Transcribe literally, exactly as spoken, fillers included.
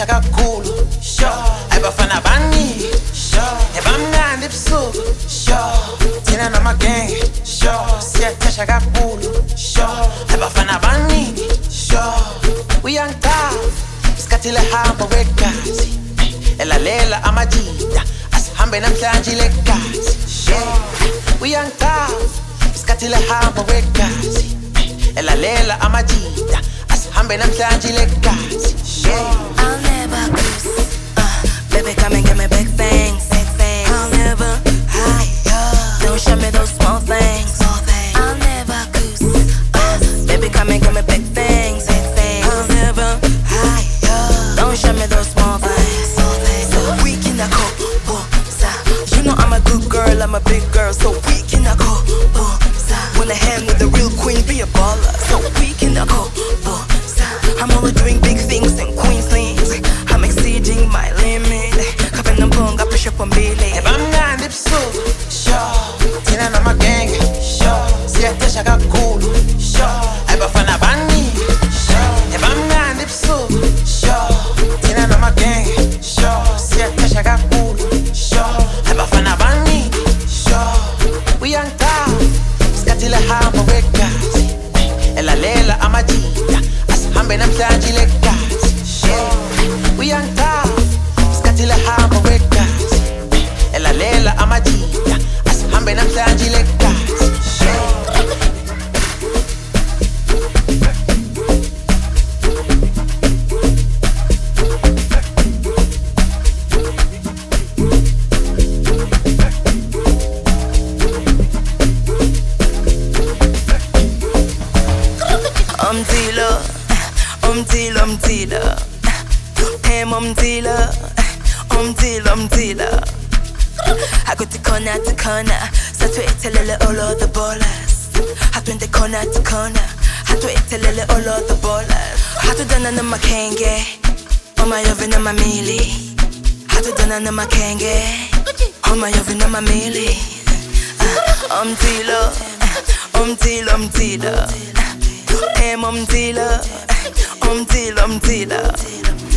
siyatesha kakhulu abafana bani ebamnandi ebusuku thina namagenge siyatesha kakhulu abafana baningi uyangicaba isikhathi lehamba kwegazi elalela amajida asihambe namhlanje legazi uyangicaba isikhathi lehamba kwegazi elalela amajida asihambe namhlanje legazi I'll never lose. Uh, baby, come and give me big things. Big things. I'll never hide. Don't show me those small things. Small things. I'll never lose. Uh, baby, come and give me big things. Big things. I'll never hide. Don't show me those small things. Small things. So we can go. You know I'm a good girl, I'm a big girl, so we can go. Wanna hang with the real queen, be a baller, so we can go. I'm only doing big things and queen things. I'm exceeding my limit. Kapag ng bongga, pressure pambili. ebamnandi ebusuku thina namagenge siyatesha kakhulu abafana baningi ebamnandi ebusuku thina namagenge siyatesha kakhulu abafana baningi uyangicaba isikhathi lehamba kwegazi elalela amajida asihambe namhlanje legazi uyangicaba isikhathi lehamba kwegazi elalela amajida asihambe namhlanje legazi Umdilo, umdilo, umdilo. Hem umdilo, umdilo, umdilo. I go to corner to corner. Satwethelele all of the ballers. Hatwende corner to corner. Hatwethelele all of the ballers. Hatudana na makenge. Oma yovi na mamili. Hatudana na makenge. Oma yovi na mamili. Umdilo, umdilo, umdilo. Hem umdilo, umdilo, umdilo.